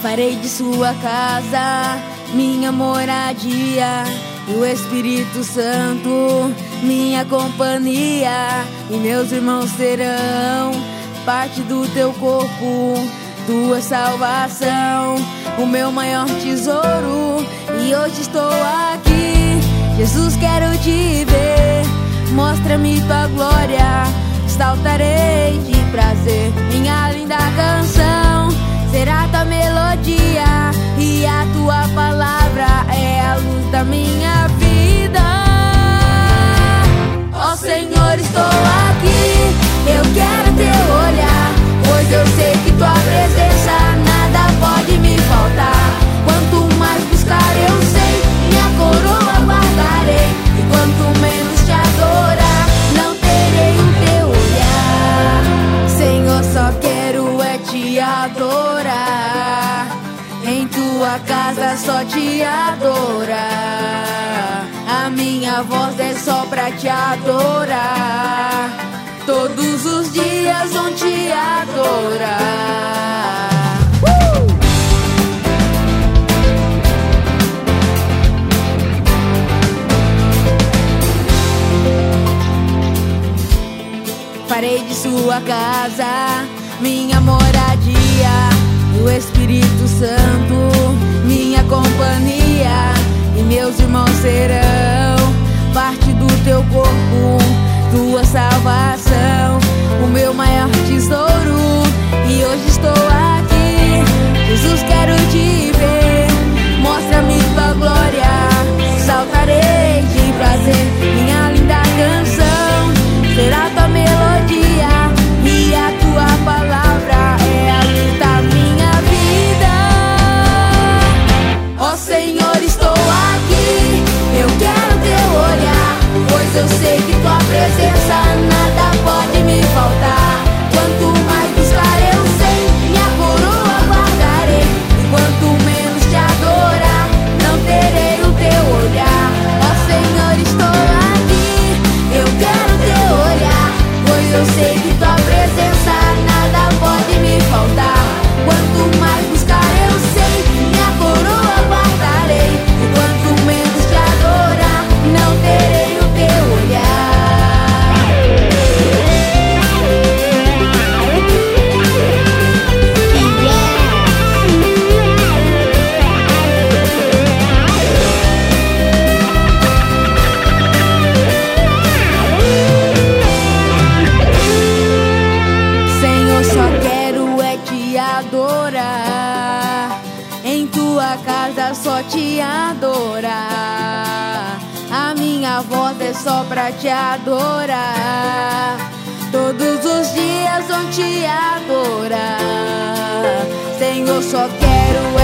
Farei de sua casa minha moradia, e o Espírito Santo minha companhia, e meus irmãos serão parte do teu corpo, tua salvação, o meu maior tesouro. E hoje estou aqui, Jesus, quero te ver, mostra-me tua glória, saltarei de prazer. Minha linda canção será tua melodia, e a tua palavra é a luz da minha vida. Ó Senhor, estou aqui, eu quero teu olhar, pois eu sei que tua presença nada pode me faltar. Quanto mais buscar eu sei, minha coroa guardarei, e quanto menos te adorar, não terei o teu olhar. Senhor, só quero é te adorar, em tua casa só te adorar. A minha voz é só pra te adorar, todos os dias vão te adorar. Farei de sua casa minha moradia, e o Espírito Santo minha companhia, e meus irmãos serão parte do teu corpo, tua salvação, o meu maior tesouro. E hoje estou aqui, Jesus, quero te ver, mostra-me tua glória, saltarei de prazer. Minha linda canção será tua melodia, e a tua palavra é a luz da minha vida. Ó Senhor, estou aqui, eu quero teu olhar, pois eu sei que tua presença nada pode me faltar. Quanto mais buscar eu sei, minha coroa guardarei, e quanto menos te adorar, não terei o teu olhar. Ó Senhor, estou aqui, eu quero teu olhar, pois eu sei que tua presença nada pode me faltar. Quanto mais buscar eu sei, minha coroa guardarei, e quanto menos te adorar, não terei o teu olhar. Senhor, só quero é te adorar, em tua casa só te adorar. A minha voz é só pra te adorar, todos os dias vão te adorar. Senhor, só quero